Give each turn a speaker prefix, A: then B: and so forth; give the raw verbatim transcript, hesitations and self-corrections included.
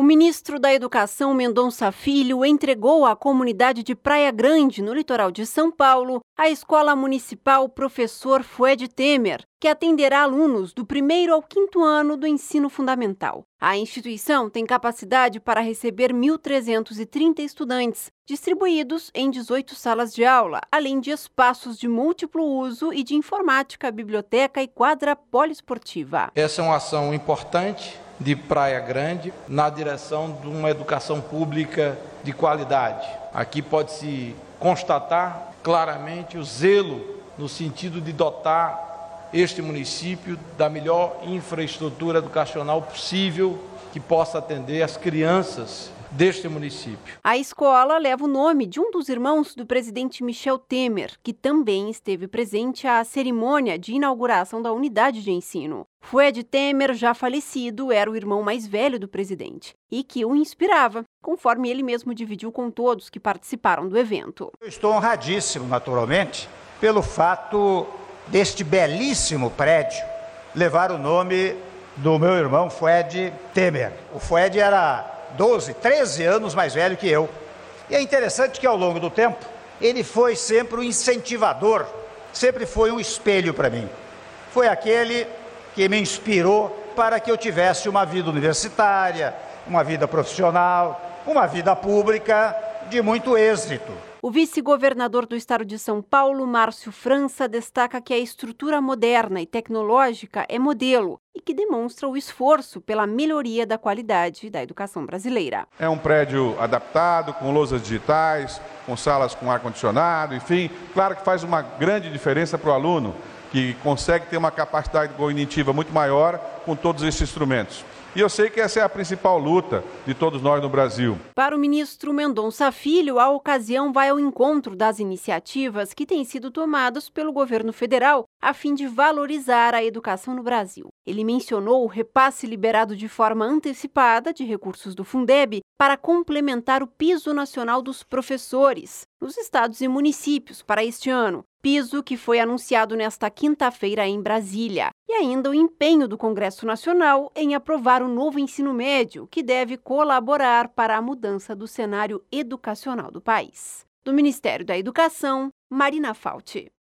A: O ministro da Educação, Mendonça Filho, entregou à comunidade de Praia Grande, no litoral de São Paulo, a Escola Municipal Professor Fued Temer, que atenderá alunos do primeiro ao quinto ano do ensino fundamental. A instituição tem capacidade para receber mil trezentos e trinta estudantes, distribuídos em dezoito salas de aula, além de espaços de múltiplo uso e de informática, biblioteca e quadra poliesportiva.
B: Essa é uma ação importante de Praia Grande na direção de uma educação pública de qualidade. Aqui pode-se constatar claramente o zelo no sentido de dotar este município da melhor infraestrutura educacional possível que possa atender as crianças deste município.
A: A escola leva o nome de um dos irmãos do presidente Michel Temer, que também esteve presente à cerimônia de inauguração da unidade de ensino. Fued Temer, já falecido, era o irmão mais velho do presidente e que o inspirava, conforme ele mesmo dividiu com todos que participaram do evento.
C: Eu estou honradíssimo, naturalmente, pelo fato deste belíssimo prédio levar o nome do meu irmão Fued Temer. O Fued era doze, treze anos mais velho que eu. E é interessante que ao longo do tempo, ele foi sempre um incentivador, sempre foi um espelho para mim. Foi aquele que me inspirou para que eu tivesse uma vida universitária, uma vida profissional, uma vida pública de muito êxito.
A: O vice-governador do estado de São Paulo, Márcio França, destaca que a estrutura moderna e tecnológica é modelo e que demonstra o esforço pela melhoria da qualidade da educação brasileira.
D: É um prédio adaptado, com lousas digitais, com salas com ar-condicionado, enfim, claro que faz uma grande diferença para o aluno, que consegue ter uma capacidade cognitiva muito maior com todos esses instrumentos. E eu sei que essa é a principal luta de todos nós no Brasil.
A: Para o ministro Mendonça Filho, a ocasião vai ao encontro das iniciativas que têm sido tomadas pelo governo federal a fim de valorizar a educação no Brasil. Ele mencionou o repasse liberado de forma antecipada de recursos do Fundeb para complementar o piso nacional dos professores nos estados e municípios para este ano. Piso que foi anunciado nesta quinta-feira em Brasília. E ainda o empenho do Congresso Nacional em aprovar o novo ensino médio, que deve colaborar para a mudança do cenário educacional do país. Do Ministério da Educação, Marina Fauci.